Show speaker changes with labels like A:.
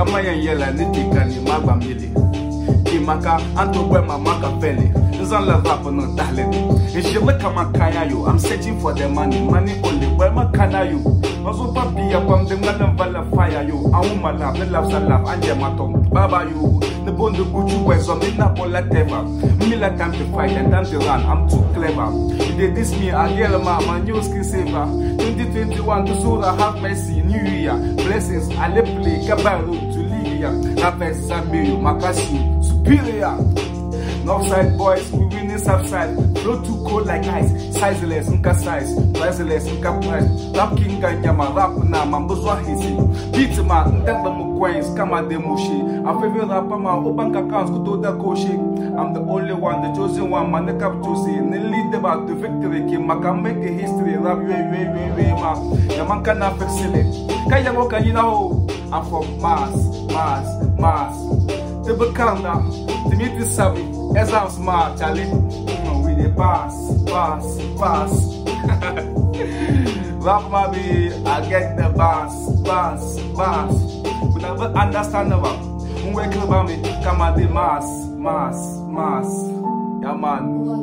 A: kama yela nitika ni magambili Kimaka anto wema Machiavelli Nzan la rap no talent Ishile kama kaya yo I'm searching for the money only wema kana yo Mazo papi ya kwam de ngana vala fire yo Auma love ne love sa love anje matom Baba yo the bond the gucci wear so me na bola teva Me like time to fight and time to run I'm too clever They diss me I yell my new skin saver 2021 to so I have mercy New Year blessings I let play Kabaru to Libya Rapes Zambiyo Makasu Superior Northside boys, we win this upside. Flow too cold like ice. Sizeless, nka size. Priceless, nka price. Rap king nyama, rap na mambozwa hisi. Beat ma, ntenda mu coins, kama de mushi. A favorite rapper ma, open accounts, kuto da koshi. I'm the only one, the chosen one, man, the cap to see. Ne lead about the victory, kim, ma can make a history. Rap, ma. Yaman can not fix it. Kaya woka, you know. I'm from Mars. The Bakanda, the meet is savvy. As I'm smart, Charlie, with the pass. Rap maybe I get the bass. We never understand about. When we about me, come at the mass. Yeah, man.